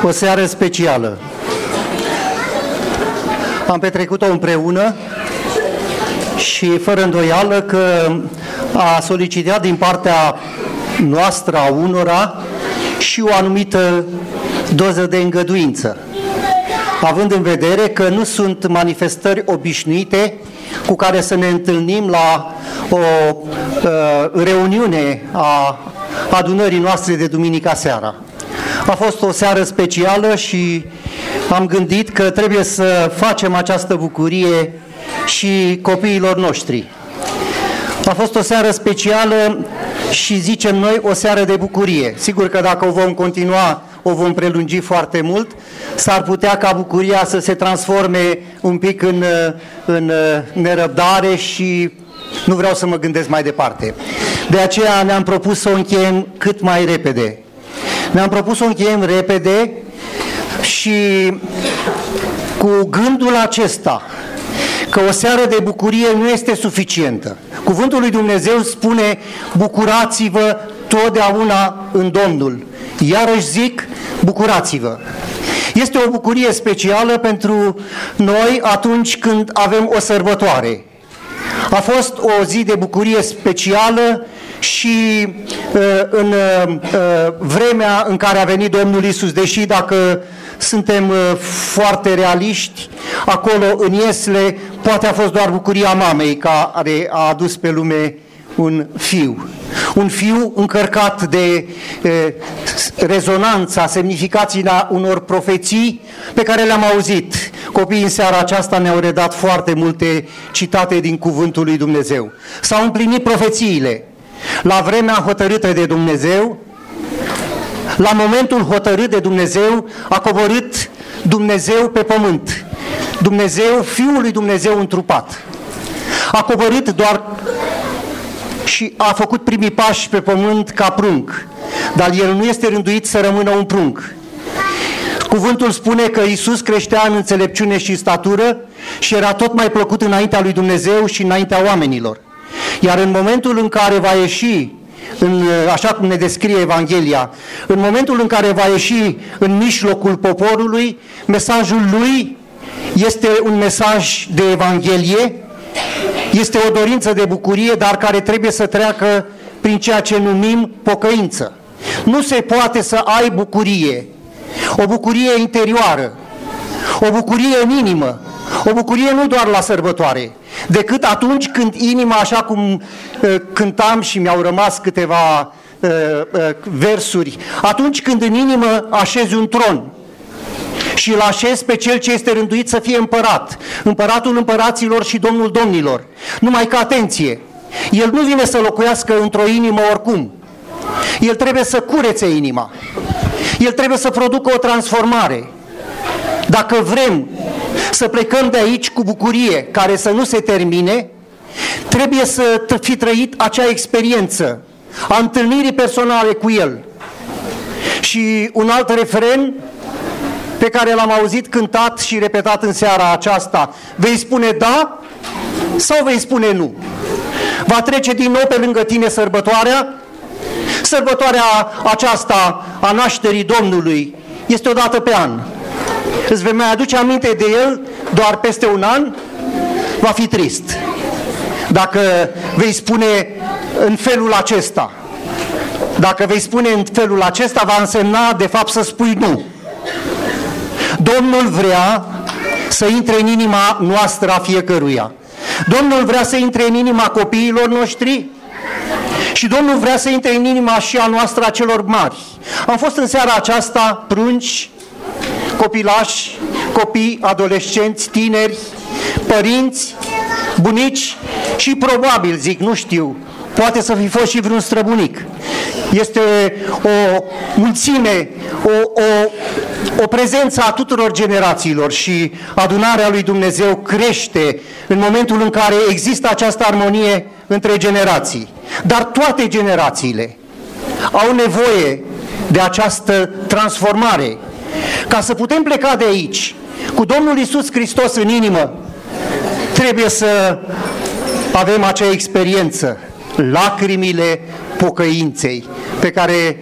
O seară specială. Am petrecut-o împreună și fără îndoială că a solicitat din partea noastră a unora și o anumită doză de îngăduință, având în vedere că nu sunt manifestări obișnuite cu care să ne întâlnim la o reuniune a adunării noastre de duminica seara. A fost o seară specială și am gândit că trebuie să facem această bucurie și copiilor noștri. A fost o seară specială și zicem noi o seară de bucurie. Sigur că dacă o vom continua, o vom prelungi foarte mult, s-ar putea ca bucuria să se transforme un pic în nerăbdare și nu vreau să mă gândesc mai departe. De aceea ne-am propus să o încheiem cât mai repede. Ne-am propus să o încheiem repede și cu gândul acesta că o seară de bucurie nu este suficientă. Cuvântul lui Dumnezeu spune: bucurați-vă totdeauna în Domnul. Iarăși zic, bucurați-vă. Este o bucurie specială pentru noi atunci când avem o sărbătoare. A fost o zi de bucurie specială și în vremea în care a venit Domnul Iisus, deși dacă suntem foarte realiști, acolo în Iesle poate a fost doar bucuria mamei care a adus pe lume un fiu. Un fiu încărcat de rezonanța, semnificația unor profeții pe care le-am auzit. Copiii în seara aceasta ne-au redat foarte multe citate din Cuvântul lui Dumnezeu. S-au împlinit profețiile. La vremea hotărâtă de Dumnezeu, la momentul hotărât de Dumnezeu, a coborât Dumnezeu pe pământ. Dumnezeu, Fiul lui Dumnezeu întrupat. A coborât doar și a făcut primii pași pe pământ ca prunc. Dar El nu este rânduit să rămână un prunc. Cuvântul spune că Iisus creștea în înțelepciune și statură și era tot mai plăcut înaintea lui Dumnezeu și înaintea oamenilor. Iar în momentul în care va ieși, așa cum ne descrie Evanghelia, în momentul în care va ieși în mijlocul poporului, mesajul lui este un mesaj de Evanghelie, este o dorință de bucurie, dar care trebuie să treacă prin ceea ce numim pocăință. Nu se poate să ai bucurie, o bucurie interioară, o bucurie în inimă, o bucurie nu doar la sărbătoare, decât atunci când inima, așa cum cântam și mi-au rămas câteva versuri, atunci când în inimă așezi un tron și îl așezi pe cel ce este rânduit să fie împărat, împăratul împăraților și domnul domnilor. Numai că, atenție, el nu vine să locuiască într-o inimă oricum. El trebuie să curețe inima. El trebuie să producă o transformare. Dacă vrem să plecăm de aici cu bucurie care să nu se termine, trebuie să fi trăit acea experiență a întâlnirii personale cu El. Și un alt refren pe care l-am auzit cântat și repetat în seara aceasta: vei spune da sau vei spune nu? Va trece din nou pe lângă tine sărbătoarea? Sărbătoarea aceasta a nașterii Domnului este o dată pe an. Îți vei mai aduce aminte de El doar peste un an? Va fi trist. Dacă vei spune în felul acesta, dacă vei spune în felul acesta, va însemna de fapt să spui nu. Domnul vrea să intre în inima noastră a fiecăruia. Domnul vrea să intre în inima copiilor noștri și Domnul vrea să intre în inima și a noastră a celor mari. Am fost în seara aceasta prunci, copilași, copii, adolescenți, tineri, părinți, bunici și probabil, zic, nu știu, poate să fi fost și vreun străbunic. Este o mulțime, o prezență a tuturor generațiilor și adunarea lui Dumnezeu crește în momentul în care există această armonie între generații. Dar toate generațiile au nevoie de această transformare. Ca să putem pleca de aici cu Domnul Iisus Hristos în inimă, trebuie să avem acea experiență. Lacrimile pocăinței, pe care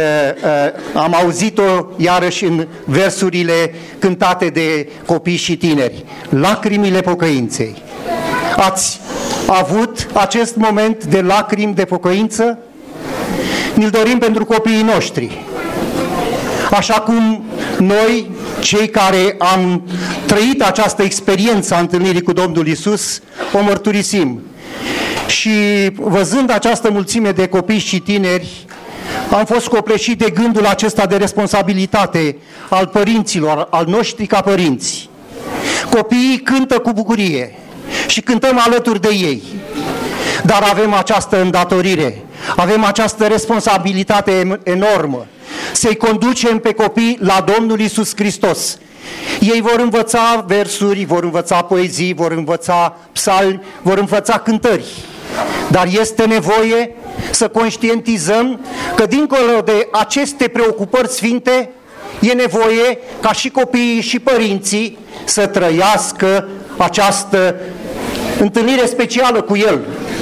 am auzit-o iarăși în versurile cântate de copii și tineri. Lacrimile pocăinței. Ați avut acest moment de lacrimi de pocăință? Ni-l dorim pentru copiii noștri. Așa cum noi, cei care am trăit această experiență a întâlnirii cu Domnul Iisus, o mărturisim. Și văzând această mulțime de copii și tineri, am fost copleșit de gândul acesta de responsabilitate al părinților, al noștri ca părinți. Copiii cântă cu bucurie și cântăm alături de ei, dar avem această îndatorire, avem această responsabilitate enormă, să-i conducem pe copii la Domnul Iisus Hristos. Ei vor învăța versuri, vor învăța poezii, vor învăța psalmi, vor învăța cântări. Dar este nevoie să conștientizăm că dincolo de aceste preocupări sfinte, e nevoie ca și copiii și părinții să trăiască această întâlnire specială cu El.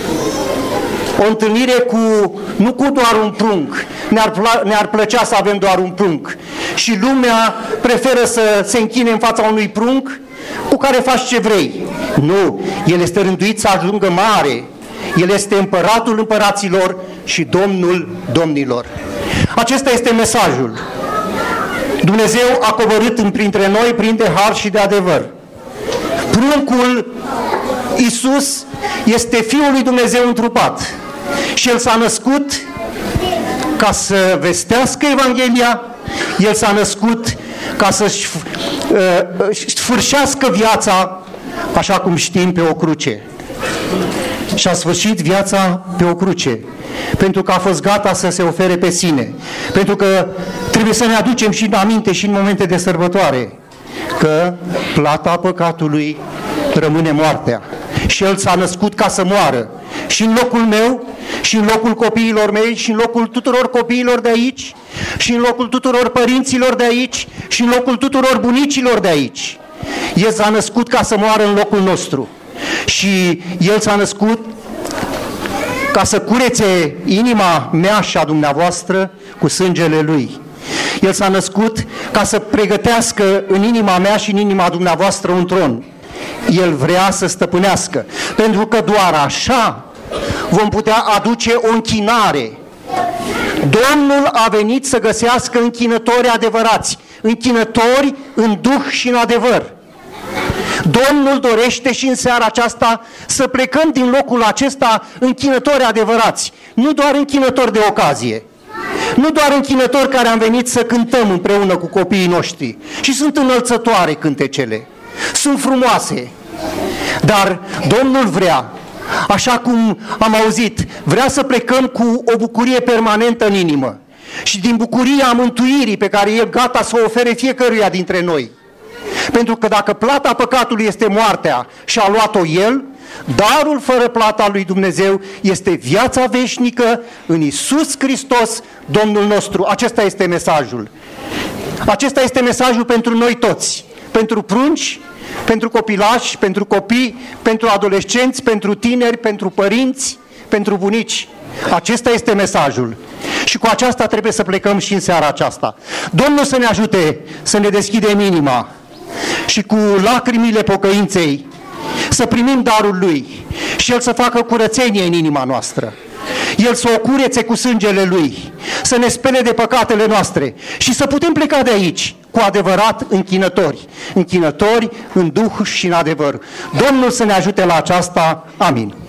O întâlnire nu cu doar un prunc. Ne-ar plăcea să avem doar un prunc. Și lumea preferă să se închine în fața unui prunc cu care faci ce vrei. Nu, El este rânduit să ajungă mare. El este împăratul împăraților și Domnul domnilor. Acesta este mesajul. Dumnezeu a coborât printre noi plin de har și de adevăr. Pruncul Iisus este Fiul lui Dumnezeu întrupat și El s-a născut ca să vestească Evanghelia, El s-a născut ca să-și sfârșească viața, așa cum știm, pe o cruce. Și a sfârșit viața pe o cruce, pentru că a fost gata să se ofere pe sine, pentru că trebuie să ne aducem și în aminte și în momente de sărbătoare că plata păcatului rămâne moartea. Și El s-a născut ca să moară. Și în locul meu, și în locul copiilor mei, și în locul tuturor copiilor de aici, și în locul tuturor părinților de aici, și în locul tuturor bunicilor de aici. El s-a născut ca să moară în locul nostru. Și El s-a născut ca să curețe inima mea și a dumneavoastră cu sângele Lui. El s-a născut ca să pregătească în inima mea și în inima dumneavoastră un tron. El vrea să stăpânească, pentru că doar așa vom putea aduce o închinare. Domnul a venit să găsească închinători adevărați, închinători în duh și în adevăr. Domnul dorește și în seara aceasta să plecăm din locul acesta închinători adevărați, nu doar închinători de ocazie, nu doar închinători care am venit să cântăm împreună cu copiii noștri. Și sunt înălțătoare cântecele, sunt frumoase, dar Domnul vrea, așa cum am auzit, vrea să plecăm cu o bucurie permanentă în inimă și din bucuria mântuirii pe care e gata să o ofere fiecăruia dintre noi. Pentru că dacă plata păcatului este moartea și a luat-o El, darul fără plata lui Dumnezeu este viața veșnică în Iisus Hristos, Domnul nostru. Acesta este mesajul. Acesta este mesajul pentru noi toți, pentru prunci, pentru copilași, pentru copii, pentru adolescenți, pentru tineri, pentru părinți, pentru bunici. Acesta este mesajul. Și cu aceasta trebuie să plecăm și în seara aceasta. Domnul să ne ajute să ne deschidem inima și cu lacrimile pocăinței să primim darul Lui și El să facă curățenie în inima noastră. El să o curețe cu sângele Lui, să ne spele de păcatele noastre și să putem pleca de aici cu adevărat închinători, închinători în duh și în adevăr. Domnul să ne ajute la aceasta. Amin.